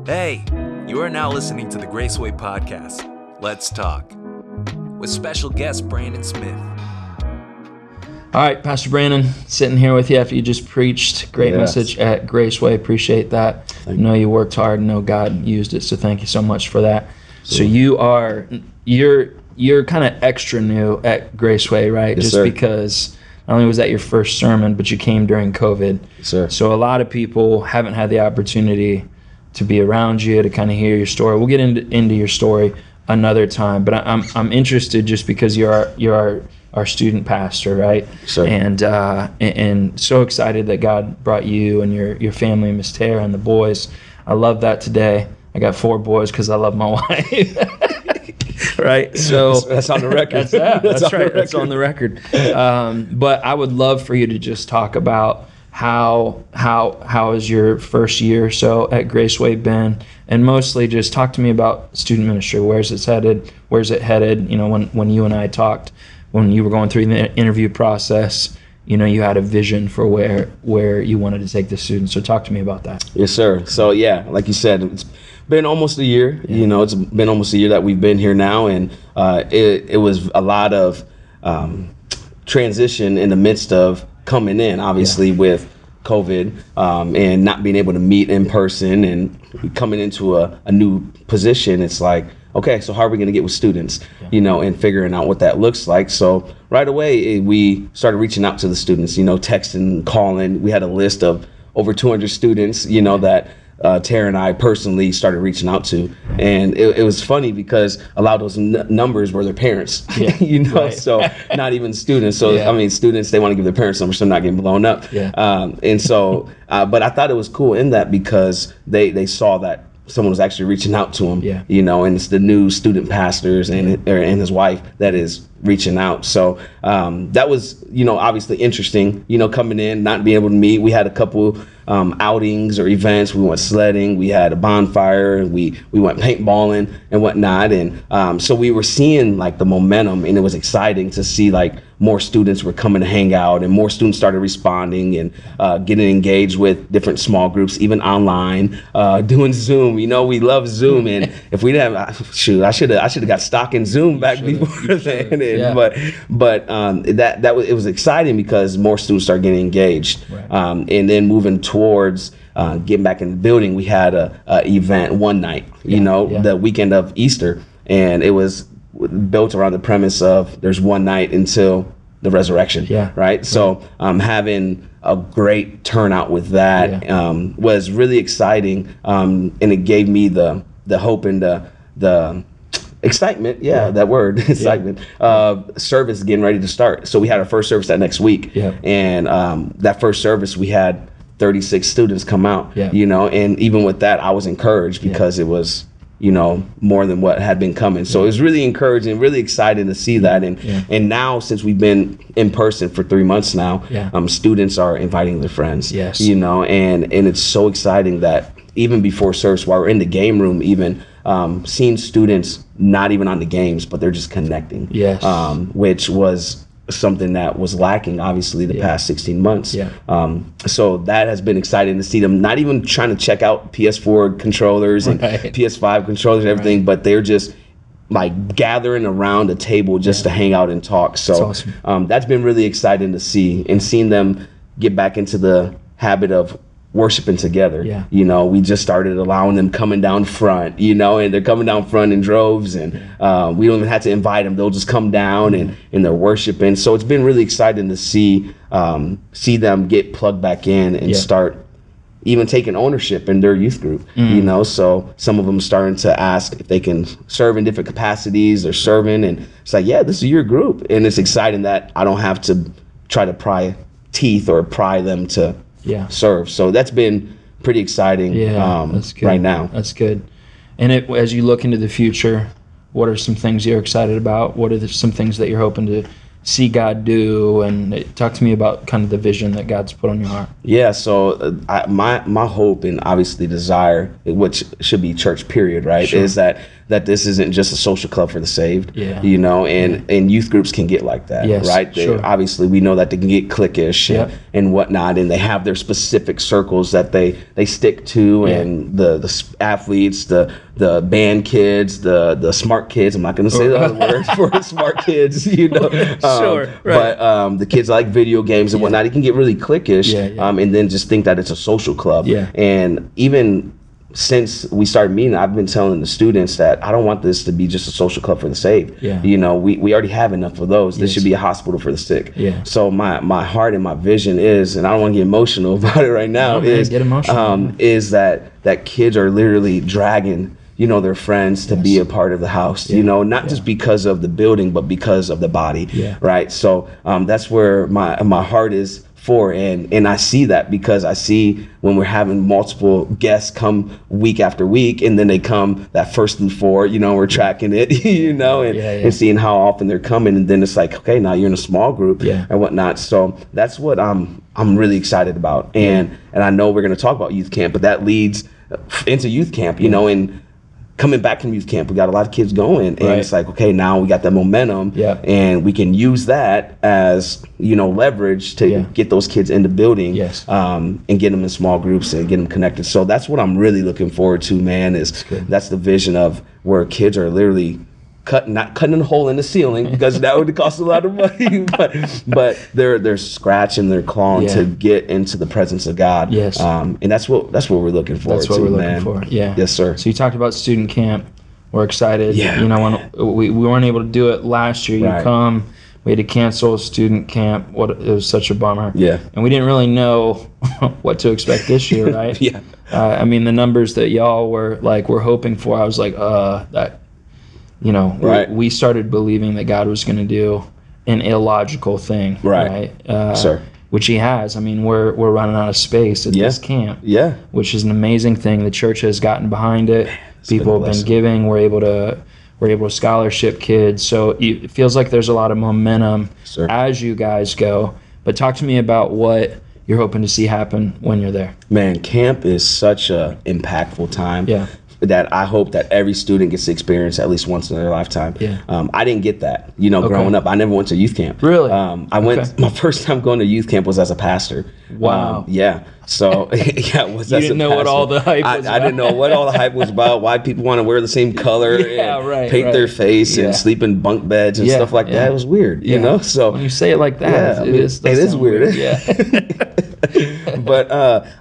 Hey, you are now listening to the Graceway Podcast. Let's talk with special guest Brandon Smith. All right, Pastor Brandon, sitting here with you after you just preached. Great message at Graceway. Appreciate that. I know you worked hard. I know God used it, so thank you so much for that. So you're kind of extra new at Graceway, right? Yes, just sir. Because not only was that your first sermon, but you came during COVID. Yes, sir. So a lot of people haven't had the opportunity to be around you, to kind of hear your story. We'll get into your story another time, but I'm interested just because you're our student pastor, right? Sure. And so excited that God brought you and your family, Miss Tara and the boys. I love that today. I got 4 boys because I love my wife. Right? So that's on the record. That's right. That's on the record. But I would love for you to just talk about how has your first year or so at Graceway been, and mostly just talk to me about student ministry. Where's it headed? You know, when you and I talked, when you were going through the interview process, you know, you had a vision for where you wanted to take the students. So talk to me about that. Yes, sir. So yeah, like you said, it's been almost a year. Yeah. You know, it's been almost a year that we've been here now, and it was a lot of transition in the midst of coming in, obviously, with COVID and not being able to meet in person and coming into a new position. It's like, okay, so how are we going to get with students, you know, and figuring out what that looks like. So right away, we started reaching out to the students, you know, texting, calling. We had a list of over 200 students, you know, that Tara and I personally started reaching out to. And it was funny because a lot of those numbers were their parents, you know, right. So not even students. So, I mean, students, they want to give their parents numbers so they're not getting blown up. And so, but I thought it was cool in that because they saw that someone was actually reaching out to him, you know, and it's the new student pastors and his wife that is reaching out. So that was, you know, obviously interesting, you know, coming in, not being able to meet. We had a couple outings or events. We went sledding, we had a bonfire, and we went paintballing and whatnot. And so we were seeing like the momentum, and it was exciting to see like more students were coming to hang out, and more students started responding and getting engaged with different small groups, even online, doing Zoom. You know, we love Zoom, and if we didn't have, I should have got stock in Zoom back before then. But it was exciting because more students started getting engaged, and then moving towards getting back in the building. We had a event one night, you know, the weekend of Easter, and it was built around the premise of there's one night until the resurrection, right? So having a great turnout with that was really exciting, and it gave me the hope and the excitement, that word, excitement, service getting ready to start. So we had our first service that next week, and that first service we had 36 students come out, you know, and even with that I was encouraged because it was, you know, more than what had been coming. So it was really encouraging, really exciting to see that. And now, since we've been in person for 3 months now, students are inviting their friends, you know, and it's so exciting that even before service, while we're in the game room, even seeing students not even on the games, but they're just connecting, which was something that was lacking, obviously, the past 16 months. So that has been exciting to see them not even trying to check out PS4 controllers and PS5 controllers and everything, but they're just like gathering around a table just to hang out and talk. So that's awesome. That's been really exciting to see, and seeing them get back into the habit of worshiping together. You know, we just started allowing them coming down front, you know, and they're coming down front in droves, and we don't even have to invite them. They'll just come down and they're worshiping. So it's been really exciting to see them get plugged back in and start even taking ownership in their youth group, you know. So some of them starting to ask if they can serve in different capacities. They're serving, and it's like, this is your group. And it's exciting that I don't have to try to pry teeth or pry them to serve. So that's been pretty exciting that's good. Right now. That's good. And as you look into the future, what are some things you're excited about? What are some things that you're hoping see God do? And talk to me about kind of the vision that God's put on your heart. Yeah, so my hope and obviously desire, which should be church period, right, Sure. is that this isn't just a social club for the saved, Yeah. you know, and youth groups can get like that, Yes, right? sure. Obviously, we know that they can get cliquish Yep. and whatnot, and they have their specific circles that they stick to, Yeah. and the athletes, the band kids, the smart kids. I'm not going to say the other word for smart kids, you know. Sure, right. But the kids like video games and whatnot. It can get really cliquish, and then just think that it's a social club. Yeah. And even since we started meeting, I've been telling the students that I don't want this to be just a social club for the saved. Yeah. You know, we already have enough of those. This Yes. should be a hospital for the sick. Yeah. So my heart and my vision is, and I don't want to get emotional about it right now, No, man, get emotional. is that kids are literally dragging, you know, their friends to be a part of the house, you know, not just because of the building, but because of the body. Yeah. Right. So that's where my heart is for, and I see that because I see when we're having multiple guests come week after week, and then they come that first and four, you know, we're tracking it, you know, and seeing how often they're coming, and then it's like, okay, now you're in a small group and whatnot. So that's what I'm really excited about, and I know we're going to talk about youth camp, but that leads into youth camp, you know, and coming back from youth camp, we got a lot of kids going, and it's like, okay, now we got that momentum, and we can use that as, you know, leverage to get those kids in the building, and get them in small groups and get them connected. So that's what I'm really looking forward to, man. That's the vision of where kids are literally not cutting a hole in the ceiling, because that would cost a lot of money, but they're scratching, they're clawing to get into the presence of God. Yes. And that's what we're looking forward to. That's what we're man. looking for. Yeah. Yes, sir. So you talked about student camp. We're excited. Yeah. You know, when we weren't able to do it last year, you come. We had to cancel student camp. It was such a bummer. Yeah. And we didn't really know what to expect this year, right? Yeah. I mean, the numbers that y'all were hoping for, I was like, that. You know, we started believing that God was going to do an illogical thing, right? Sure. Which He has. I mean, we're running out of space at this camp, which is an amazing thing. The church has gotten behind it. People have been giving. We're able to scholarship kids. So it feels like there's a lot of momentum as you guys go. But talk to me about what you're hoping to see happen when you're there. Man, camp is such a impactful time. Yeah. That I hope that every student gets to experience at least once in their lifetime. Yeah. I didn't get that, you know, growing up. I never went to youth camp. Really? My first time going to youth camp was as a pastor. Wow. Yeah. So, You didn't know what all the hype was I didn't know what all the hype was about, why people want to wear the same color and paint their face and sleep in bunk beds and stuff like that. It was weird, you know? So when you say it like that, it is weird. Yeah. But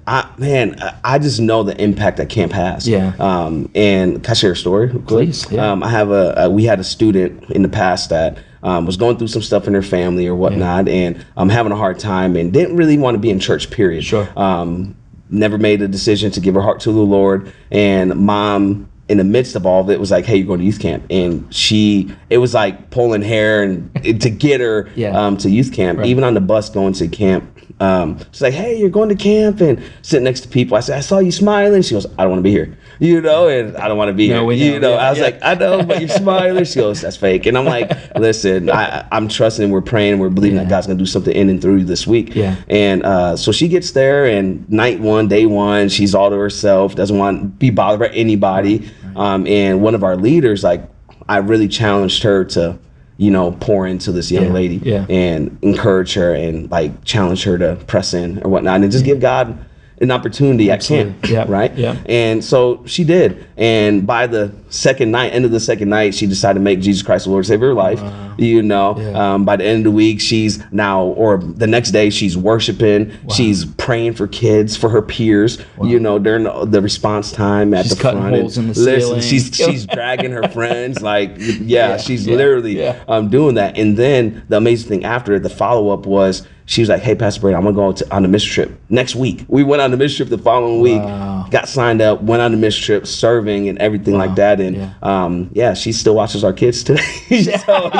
I just know the impact that camp has. Yeah. And can I share a story? Please. Yeah. I have we had a student in the past that was going through some stuff in her family or whatnot, and having a hard time and didn't really want to be in church, period. Sure. Never made a decision to give her heart to the Lord, and mom, in the midst of all of it, was like, hey, you're going to youth camp. And it was like pulling hair and to get her to youth camp. Even on the bus going to camp, she's like, hey, you're going to camp, and sitting next to people. I said, I saw you smiling. She goes, I don't want to be here, you know, and I don't want to be here. You know, I was like, I know, but you're smiling. She goes, that's fake. And I'm like, listen, I'm trusting, we're praying, we're believing that God's going to do something in and through you this week. Yeah. And so she gets there, and day one, she's all to herself, doesn't want to be bothered by anybody. And one of our leaders, like, I really challenged her to, you know, pour into this young lady and encourage her and like challenge her to press in or whatnot, and just give God an opportunity at camp, right? Yeah. And so she did. And by the end of the second night, she decided to make Jesus Christ the Lord, Savior of her life. Wow. You know, by the end of the week, she's now, or the next day, she's worshiping. Wow. She's praying for kids, for her peers. Wow. You know, during the response time at the front. She's cutting holes in the ceiling. She's dragging her friends. Like, she's literally doing that. And then the amazing thing after it, the follow up was, she was like, hey, Pastor Brady, I'm going to go on the mission trip next week. We went on the mission trip the following week, got signed up, went on the mission trip, serving and everything like that. And she still watches our kids today. So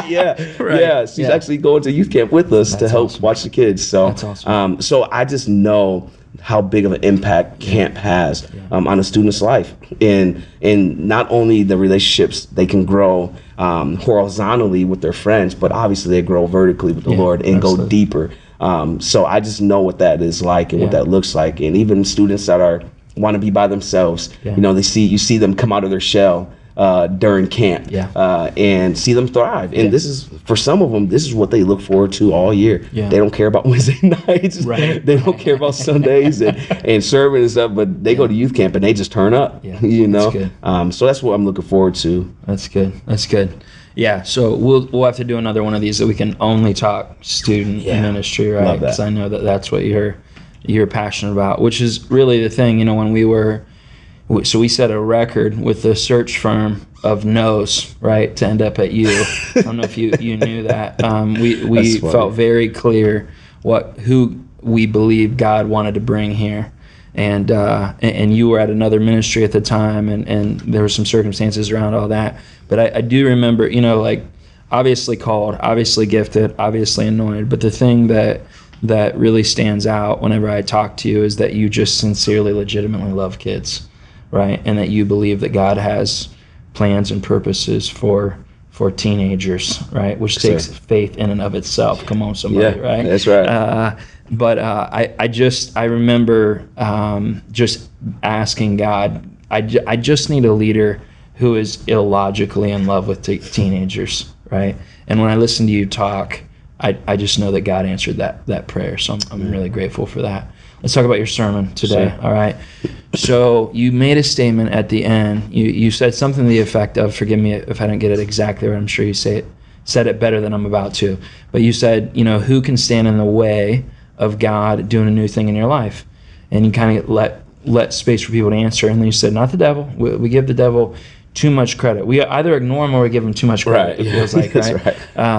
she's actually going to youth camp with us to help watch the kids. So, that's awesome. So I just know how big of an impact camp has on a student's life, and not only the relationships they can grow horizontally with their friends, but obviously they grow vertically with the Lord and go deeper. So I just know what that is like and what that looks like. And even students that want to be by themselves, you know, you see them come out of their shell during camp and see them thrive. And this is, for some of them, this is what they look forward to all year. They don't care about Wednesday nights. They don't care about Sundays and serving and stuff, but they go to youth camp and they just turn up, you know? So that's what I'm looking forward to. That's good. Yeah, so we'll have to do another one of these that we can only talk student ministry, right? Because I know that's what you're passionate about, which is really the thing, you know, when we set a record with the search firm of no's, right, to end up at you. I don't know if you knew that. We felt very clear who we believe God wanted to bring here. And you were at another ministry at the time, and there were some circumstances around all that. But I do remember, you know, like, obviously called, obviously gifted, obviously anointed. But the thing that really stands out whenever I talk to you is that you just sincerely, legitimately love kids, right? And that you believe that God has plans and purposes for teenagers, right? Which takes faith in and of itself. Come on, somebody, right? That's right. But I remember just asking God, I just need a leader who is illogically in love with teenagers, right? And when I listen to you talk, I just know that God answered that prayer. So I'm really grateful for that. Let's talk about your sermon today, all right? So you made a statement at the end. You said something to the effect of, forgive me if I don't get it exactly right, I'm sure you said it better than I'm about to. But you said, you know, who can stand in the way of God doing a new thing in your life? And you kind of let space for people to answer. And then you said, not the devil. We give the devil too much credit. We either ignore him or we give him too much credit, it feels like, right?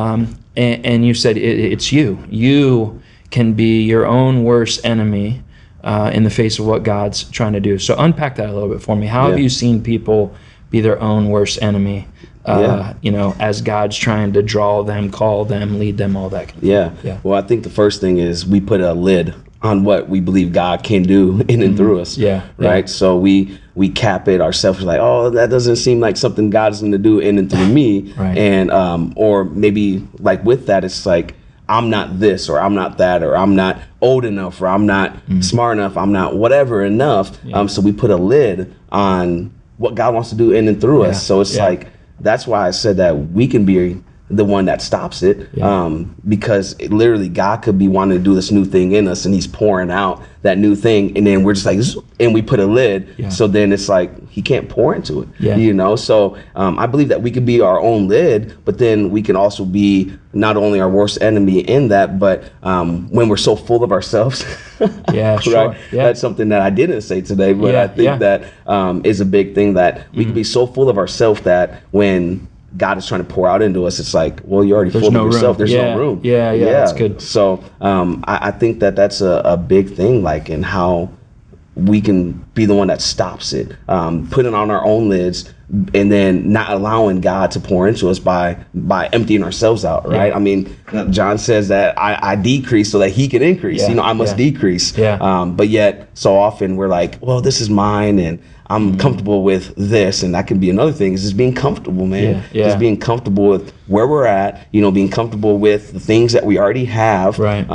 And you said it's you. You can be your own worst enemy in the face of what God's trying to do. So unpack that a little bit for me. How have you seen people be their own worst enemy, you know, as God's trying to draw them, call them, lead them, all that kind of thing? Well, I think the first thing is we put a lid on what we believe God can do in and through us. Right. So we cap it ourselves, like, oh, that doesn't seem like something God's going to do in and through me. And or maybe like with that, it's like, I'm not this, or I'm not that, or I'm not old enough, or I'm not smart enough, I'm not whatever enough. So we put a lid on what God wants to do in and through us. So it's like, that's why I said that we can be the one that stops it, because literally God could be wanting to do this new thing in us, and he's pouring out that new thing, and then we're just like, and we put a lid, so then it's like he can't pour into it, you know? So I believe that we could be our own lid, but then we can also be not only our worst enemy in that, but when we're so full of ourselves, right? That's something that I didn't say today, but I think that is a big thing, that we can be so full of ourselves that when God is trying to pour out into us, it's like, well, you're already full of yourself. There's no room. That's good. So I think that that's a big thing, like, in how we can be the one that stops it, putting on our own lids, and then not allowing God to pour into us by emptying ourselves out, right? I mean, John says that I decrease so that he can increase. You know, I must decrease. But yet, so often we're like, well, this is mine, and I'm comfortable with this. And that can be another thing, is just being comfortable, man. Just being comfortable with where we're at, you know, being comfortable with the things that we already have,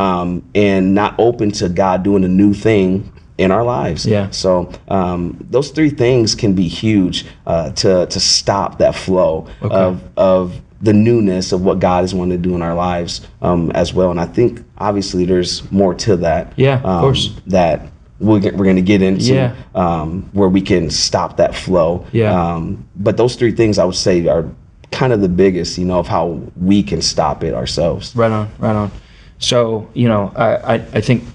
and not open to God doing a new thing in our lives. So those three things can be huge to stop that flow of the newness of what God is wanting to do in our lives as well. And I think obviously there's more to that. Of course. That we're going to get into where we can stop that flow. But those three things I would say are kind of the biggest, you know, of how we can stop it ourselves. Right on. So, you know, I think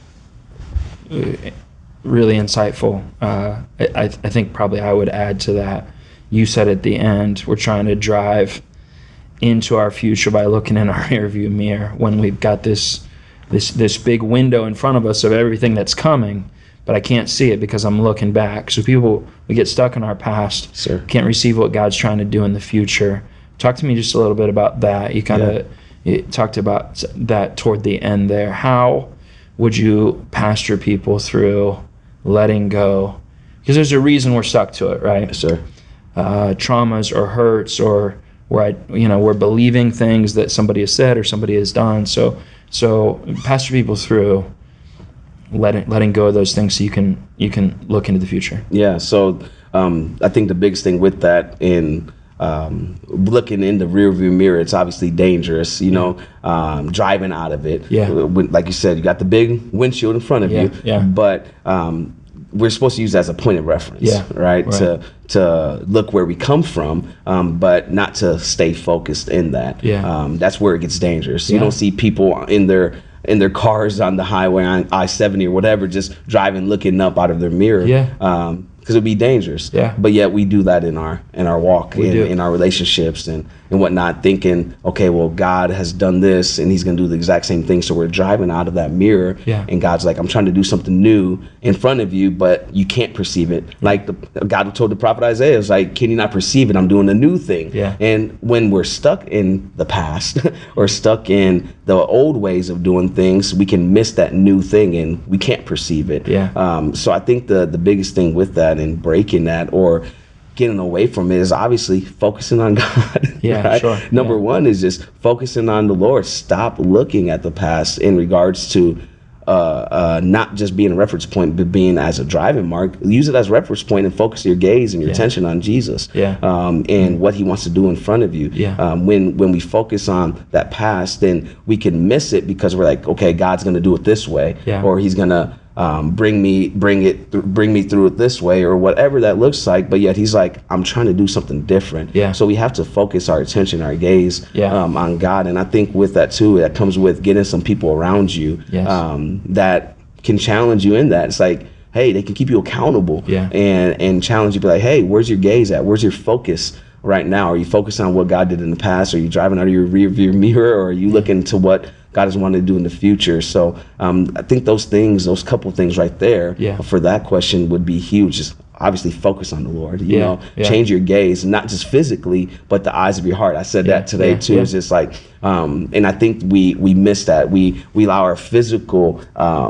really insightful. I think probably I would add to that. You said at the end, we're trying to drive into our future by looking in our rearview mirror when we've got this big window in front of us of everything that's coming, but I can't see it because I'm looking back. So we get stuck in our past, can't receive what God's trying to do in the future. Talk to me just a little bit about that. You kind of talked about that toward the end there. How would you pastor people through letting go? Because there's a reason we're stuck to it, right? Yes, sir. Traumas or hurts, or we're believing things that somebody has said or somebody has done. So pastor people through letting go of those things so you can look into the future. Yeah. So I think the biggest thing with that in looking in the rearview mirror, it's obviously dangerous, driving out of it. Yeah. Like you said, you got the big windshield in front of you. Yeah. But we're supposed to use that as a point of reference, right? To look where we come from, but not to stay focused in that. Yeah. That's where it gets dangerous. Yeah. You don't see people in their cars on the highway on I-70 or whatever, just driving, looking up out of their mirror. Yeah. Because it'd be dangerous. Yeah. But yet we do that in our walk, in our relationships and whatnot, thinking, okay, well, God has done this and he's going to do the exact same thing. So we're driving out of that mirror, and God's like, I'm trying to do something new in front of you, but you can't perceive it. Like God told the prophet Isaiah, it's like, can you not perceive it? I'm doing a new thing. Yeah. And when we're stuck in the past or stuck in the old ways of doing things, we can miss that new thing and we can't perceive it. Yeah. So I think the biggest thing with that and breaking that or getting away from it is obviously focusing on God. Yeah, right? sure. Number one is just focusing on the Lord. Stop looking at the past in regards to not just being a reference point, but being as a driving mark. Use it as a reference point and focus your gaze and your attention on Jesus. And what he wants to do in front of you. When we focus on that past, then we can miss it because we're like, okay, God's going to do it this way, or he's going to bring me through it this way, or whatever that looks like. But yet he's like, I'm trying to do something different. So we have to focus our attention, our gaze on God. And I think with that too, that comes with getting some people around you that can challenge you in that. It's like, hey, they can keep you accountable and challenge you. Be like, hey, where's your gaze at? Where's your focus right now? Are you focused on what God did in the past? Are you driving out of your rear view mirror, or are you looking to what God has wanted to do in the future? So I think those couple things right there for that question would be huge. Just obviously focus on the Lord, change your gaze, not just physically, but the eyes of your heart. I said that today too. It's just like, and I think we miss that. We allow our physical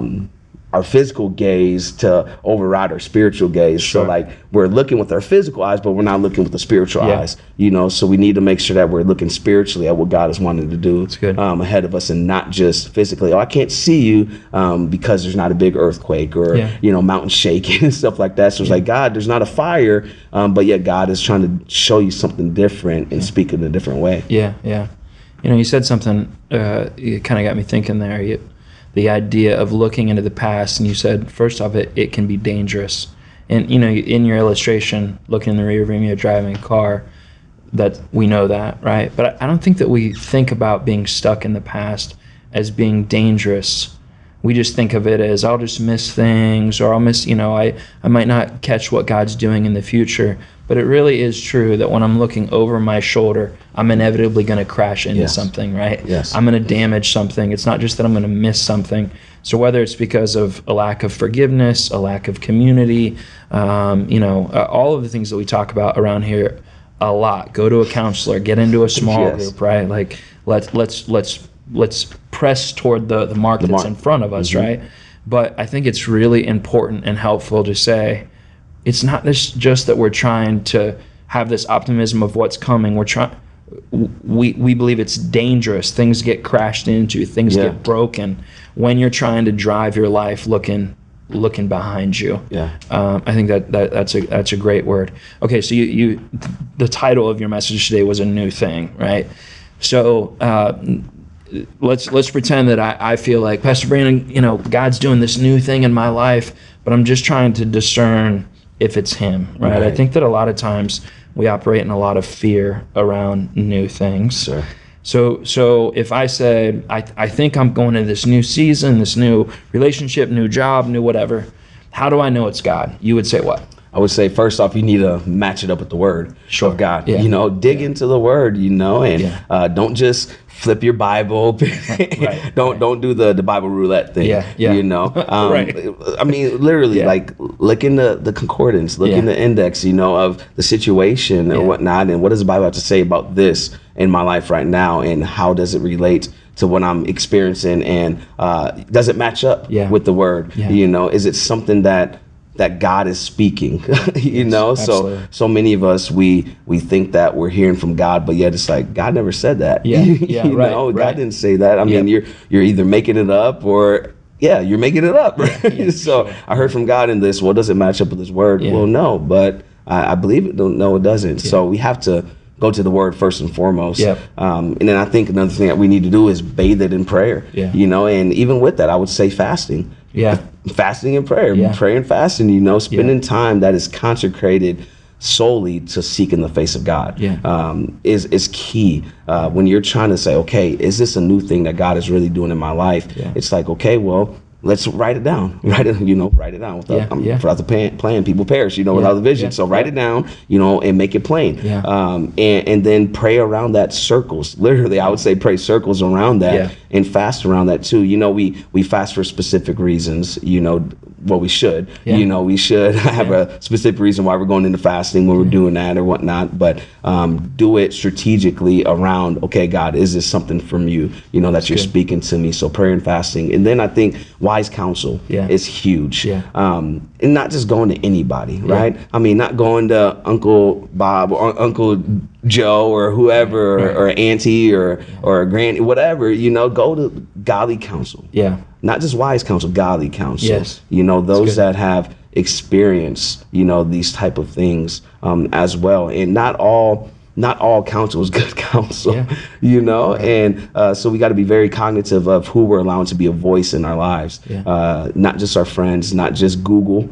gaze to override our spiritual gaze. So like we're looking with our physical eyes, but we're not looking with the spiritual eyes, so we need to make sure that we're looking spiritually at what God is wanting to do ahead of us, and not just physically. I can't see you because there's not a big earthquake or, mountain shaking and stuff like that. So it's like, God, there's not a fire, but yet God is trying to show you something different and speak in a different way. You said something, it kind of got me thinking there. The idea of looking into the past, and you said, first off, it can be dangerous. And, in your illustration, looking in the rear view mirror, driving a car, that we know that, right? But I don't think that we think about being stuck in the past as being dangerous. We just think of it as, I'll just miss things, or I'll miss, I might not catch what God's doing in the future. But it really is true that when I'm looking over my shoulder, I'm inevitably going to crash into something, right? I'm going to damage something. It's not just that I'm going to miss something. So whether it's because of a lack of forgiveness, a lack of community, all of the things that we talk about around here a lot. Go to a counselor, get into a small group, right? Like let's press toward the mark that's in front of us, right? But I think it's really important and helpful to say, it's not just that we're trying to have this optimism of what's coming. We believe it's dangerous. Things get crashed into, things get broken when you're trying to drive your life looking behind you. I think that's a great word. Okay, so you the title of your message today was A New Thing, right? So let's pretend that I feel like, Pastor Brandon, God's doing this new thing in my life, but I'm just trying to discern if it's him, right? I think that a lot of times we operate in a lot of fear around new things. So if I said, I think I'm going into this new season, this new relationship, new job, new whatever, how do I know it's God? You would say what? I would say, first off, you need to match it up with the word of God. Dig into the word, and don't just flip your Bible open. Don't do the Bible roulette thing. I mean, literally, like look in the concordance, look in the index, of the situation or whatnot, and what does the Bible have to say about this in my life right now, and how does it relate to what I'm experiencing, and does it match up with the word? You know, is it something that God is speaking? You know, so many of us, we think that we're hearing from God, but yet it's like, God never said that. You know, God didn't say that. I mean, you're either making it up or you're making it up. Right? So I heard from God in this. Well, does it match up with His word? Well, no, but I believe it. No, it doesn't. So we have to go to the word first and foremost. And then I think another thing that we need to do is bathe it in prayer. You know, and even with that, I would say fasting. Fasting and prayer, prayer and fasting, you know, spending time that is consecrated solely to seeking the face of God is key. When you're trying to say, okay, is this a new thing that God is really doing in my life? It's like, okay, well, let's write it down. Write it down. Without the plan, people perish, you know, without the vision. So write it down, you know, and make it plain. And then pray around that, circles. Literally, I would say pray circles around that and fast around that too. You know, we fast for specific reasons, you know. Well, we should, you know, we should have a specific reason why we're going into fasting when we're doing that or whatnot, but do it strategically around, okay, God, is this something from you, you know, that you're speaking to me? So prayer and fasting. And then I think wise counsel is huge. And not just going to anybody, right? I mean, not going to Uncle Bob or Uncle Joe or whoever or auntie or granny, whatever, you know, go to godly counsel. Not just wise counsel, godly counsel. You know, those that have experienced, you know, these type of things as well. And not all counsel is good counsel, you know, and so we got to be very cognitive of who we're allowing to be a voice in our lives, not just our friends, not just Google,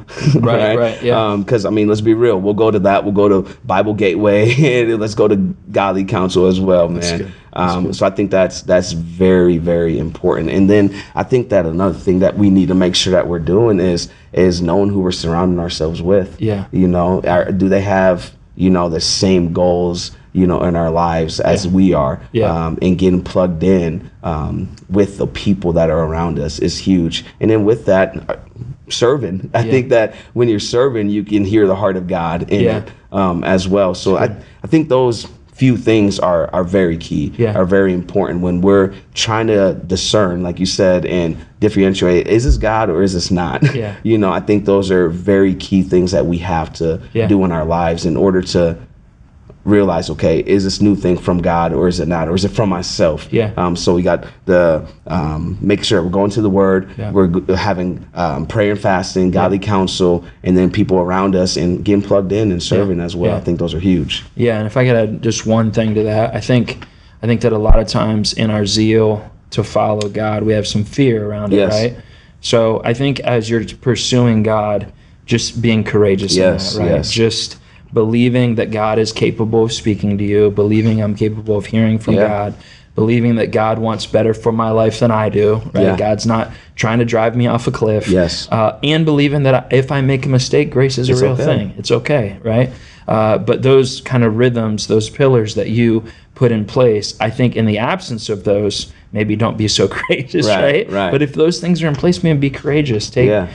because I mean, let's be real, we'll go to that, we'll go to Bible Gateway, and let's go to godly counsel as well, man. So I think that's very, very important. And then I think that another thing that we need to make sure that we're doing is knowing who we're surrounding ourselves with. You know, do they have, you know, the same goals, you know, in our lives as we are, and getting plugged in with the people that are around us is huge. And then with that, serving. I think that when you're serving, you can hear the heart of God in it as well. So I think those few things are very key, are very important when we're trying to discern, like you said, and differentiate, is this God or is this not? You know, I think those are very key things that we have to do in our lives in order to realize, okay, is this new thing from God or is it not, or is it from myself? So we got the make sure we're going to the Word, we're having prayer and fasting, godly counsel, and then people around us and getting plugged in and serving as well. I think those are huge. And if I could add just one thing to that, I think that a lot of times in our zeal to follow God, we have some fear around it, right? So I think as you're pursuing God, just being courageous in that, right? Just believing that God is capable of speaking to you, believing I'm capable of hearing from God, believing that God wants better for my life than I do, right? God's not trying to drive me off a cliff. And believing that if I make a mistake, grace is a real thing. It's okay, right? But those kind of rhythms, those pillars that you put in place, I think in the absence of those, maybe don't be so courageous, right? But if those things are in place, man, be courageous.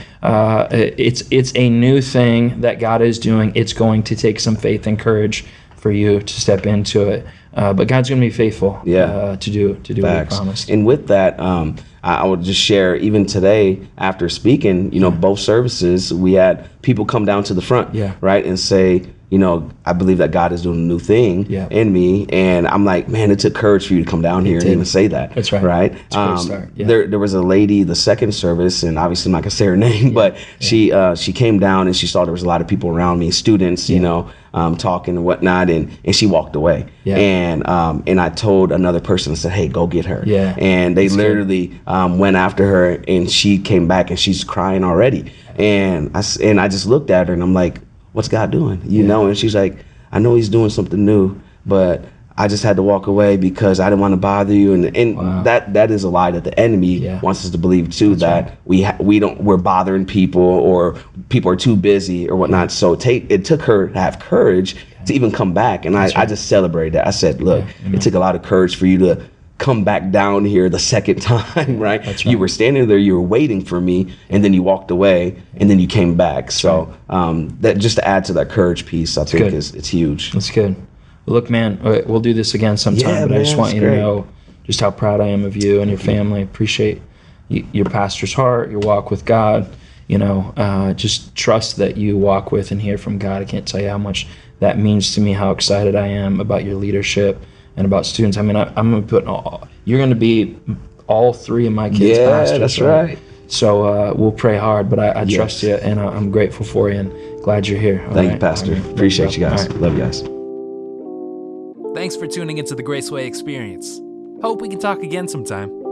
It's a new thing that God is doing. It's going to take some faith and courage for you to step into it. But God's going to be faithful to do what He promised. And with that, I would just share, even today after speaking, you know, both services, we had people come down to the front, right, and say, you know, I believe that God is doing a new thing in me. And I'm like, man, it took courage for you to come down here and even say that. That's right. Right? It's a great start. There was a lady, the second service, and obviously I'm not going to say her name, but she came down and she saw there was a lot of people around me, students, you know, talking and whatnot, and she walked away. And I told another person, I said, hey, go get her. And they literally went after her, and she came back and she's crying already. And I just looked at her and I'm like, what's God doing? You know? And she's like, I know He's doing something new, but I just had to walk away because I didn't want to bother you. And that is a lie that the enemy wants us to believe too, that we're bothering people or people are too busy or whatnot. So it took her to have courage to even come back. And I just celebrated that. I said, look, it took a lot of courage for you to come back down here the second time, right? You were standing there, you were waiting for me, and then you walked away, and then you came back. So that, just to add to that courage piece, I think it's huge. That's good. Well, look, man, we'll do this again sometime, but I just want you to know just how proud I am of you and your family. Appreciate your pastor's heart, your walk with God. Just trust that you walk with and hear from God. I can't tell you how much that means to me, how excited I am about your leadership and about students. I mean, I'm going to put you're going to be all three of my kids' pastors. Yeah, that's right. So we'll pray hard, but I trust you, and I'm grateful for you, and glad you're here. Thank you, Pastor. Appreciate you guys. Love you guys. Thanks for tuning into the Graceway Experience. Hope we can talk again sometime.